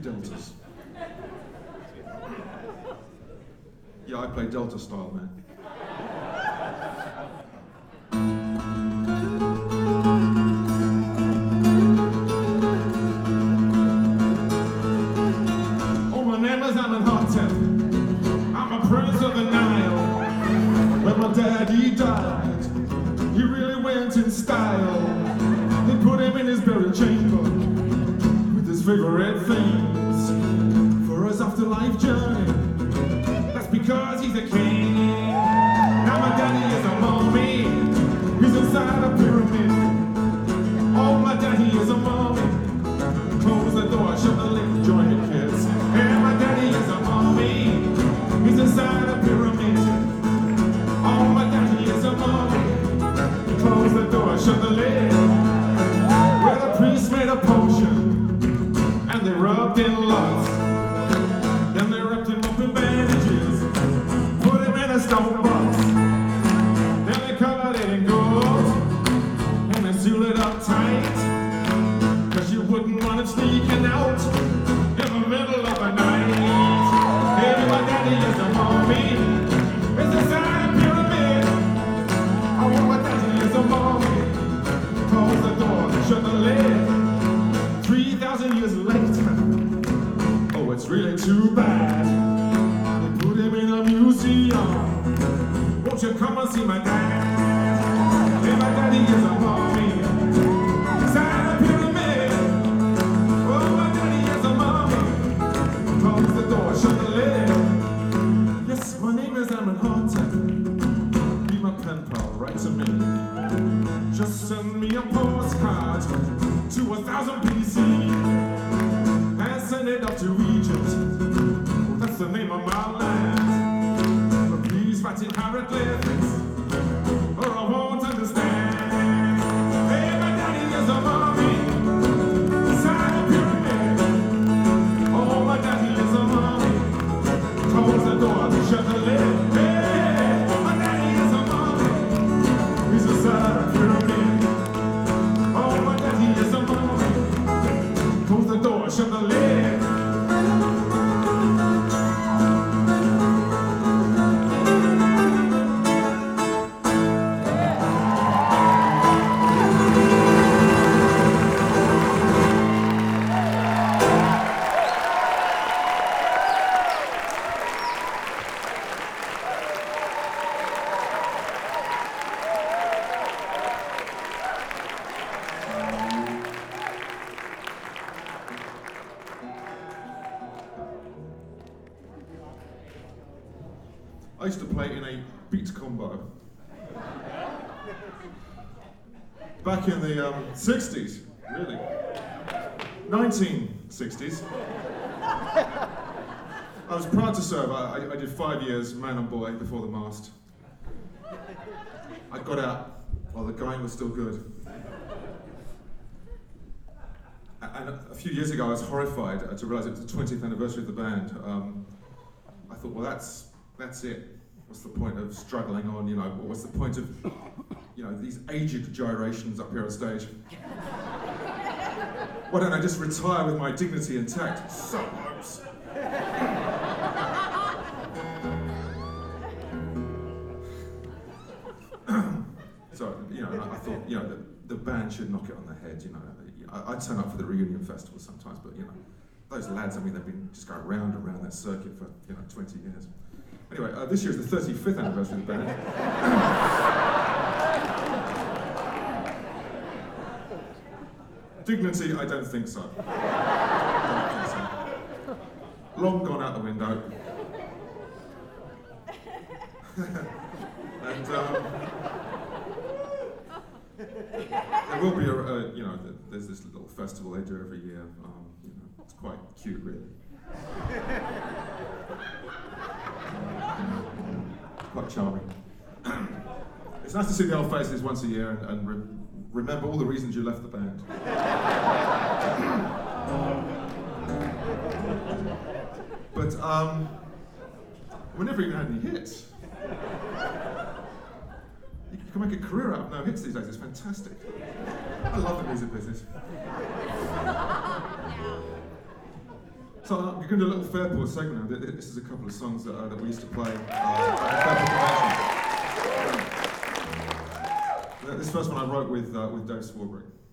deltas. Yeah, I play delta style, man. Oh, my name is Amenhotep. I'm a prince of the Nile. When my daddy died, he really went in style. They put him in his burial chamber with his favorite things for his afterlife journey. That's because he's a king. Now my daddy is a mummy. He's inside a pyramid. Oh, my daddy is a mummy. Close the door, shut the lid, join the kids. And my daddy is a mummy. He's inside a pyramid. Oh, my daddy is a mummy. Close the door, shut the lid. Where the priest made a potion and they rubbed in lots. Then they wrapped him up in bandages, put him in a stone box. Then they covered it in gold and they sealed it up tight. Cause you wouldn't want it sneaking out in the middle of the night. Hey, my daddy is a mummy. It's inside a pyramid. Oh, my daddy is a mummy. Close the door, shut the lid. 3,000 years later, oh, it's really too bad. They put him in a museum. Won't you come and see my dad? Hey, my daddy is a mummy. Inside a pyramid. Oh, my daddy is a mummy. Close the door, shut the lid. Yes, my name is Amenhotep. Be my pen pal, write to me. Just send me a postcard to 1000 BC and send it up to Egypt. That's the name of my land. But please write in hieroglyphics or I won't understand. Hey, my daddy is a mummy inside a pyramid. Oh, my daddy is a mummy. Close the door, shut the lid. Hey, my daddy is a mummy. He's inside a pyramid. Oh, my daddy is a mummy. Close the door, shut the lid. I used to play in a beat combo back in the 60s, really. 1960s. I was proud to serve. I did 5 years, man and boy, before the mast. I got out while the going was still good. And a few years ago, I was horrified to realise it was the 20th anniversary of the band. I thought, well, that's it. What's the point of struggling on, you know? What's the point of, you know, these aged gyrations up here on stage? Why don't I just retire with my dignity intact? So hopes. So, you know, I thought, you know, the band should knock it on the head, you know. I'd turn up for the reunion festival sometimes, but, you know, those lads, I mean, they've been just going round and round that circuit for, you know, 20 years. Anyway, this year's the 35th anniversary of the band. Dignity, I don't think so. Long gone out the window. And there will be you know, there's this little festival they do every year. You know, it's quite cute, really. Quite charming. It's nice to see the old faces once a year and remember all the reasons you left the band. But we never even had any hits. You can make a career out of no hits these days. It's fantastic. I love the music business. So you're going to do a little Fairport segment now. This is a couple of songs that we used to play at Fairport Convention. This first one I wrote with Dave Swarbrick.